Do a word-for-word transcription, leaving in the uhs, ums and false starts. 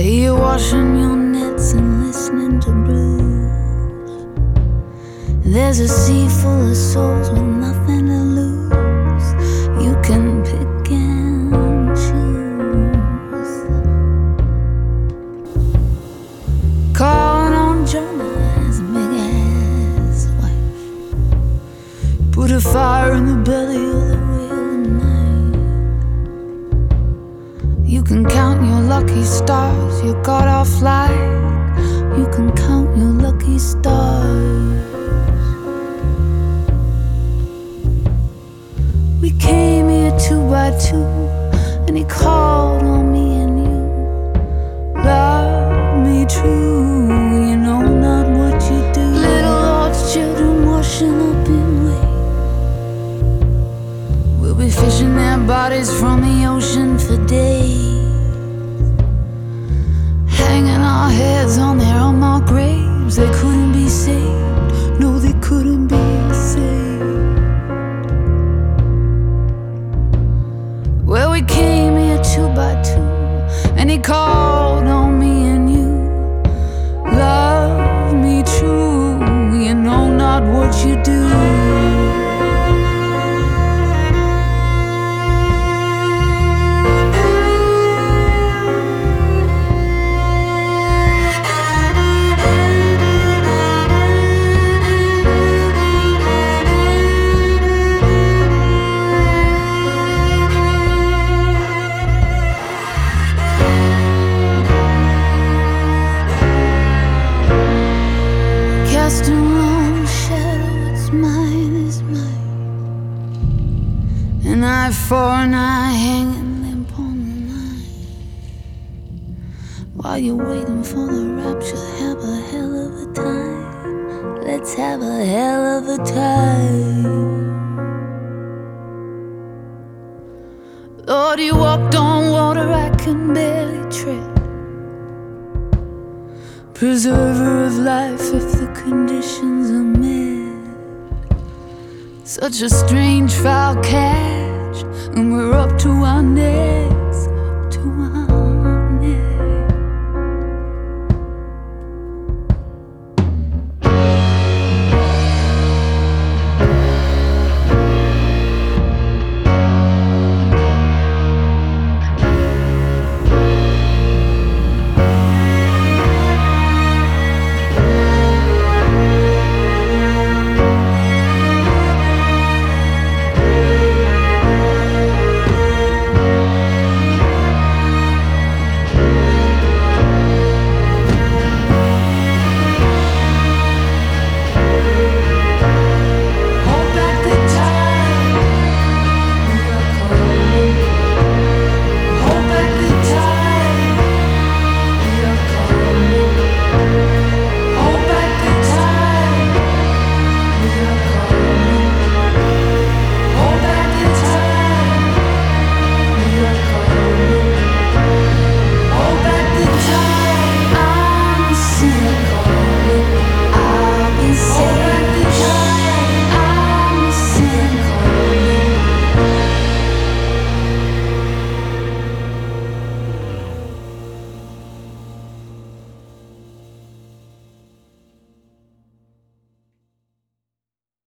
you're washing your nets and listening to blues. There's a sea full of souls with nothing to lose. You can pick and choose. Calling on Jonah as a big ass wife. Put a fire in the belly of the whale at night. You can count your lucky stars, you got off light. You can count your lucky stars. We came here two by two, and he called on me and you. Love me true, you know not what you do. Little Lord's children washing up in waves. We'll be fishing their bodies from the ocean for days, hanging our heads on their unmarked graves. They couldn't be saved, no, they couldn't be saved. Well, we came here two by two, and he called on me and you. Love me true, you know not what you do. Cast a long shadow, it's mine, it's mine. An eye for an eye, hanging limp on the line. While you're waiting for the rapture, have a hell of a time. Let's have a hell of a time. Lord, you walked on water I can barely tread. Preserver of life if the conditions are met. Such a strange foul catch, and we're up to our necks, up to our